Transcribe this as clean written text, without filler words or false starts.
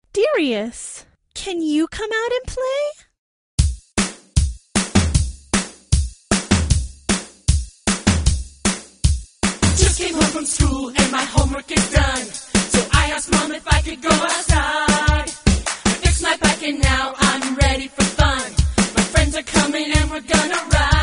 Darius, can you come out and play? Just came home from school and my homework is done. So I asked Mom if I could go outside. I fixed my bike and now I'm ready for fun. My friends are coming and we're gonna ride.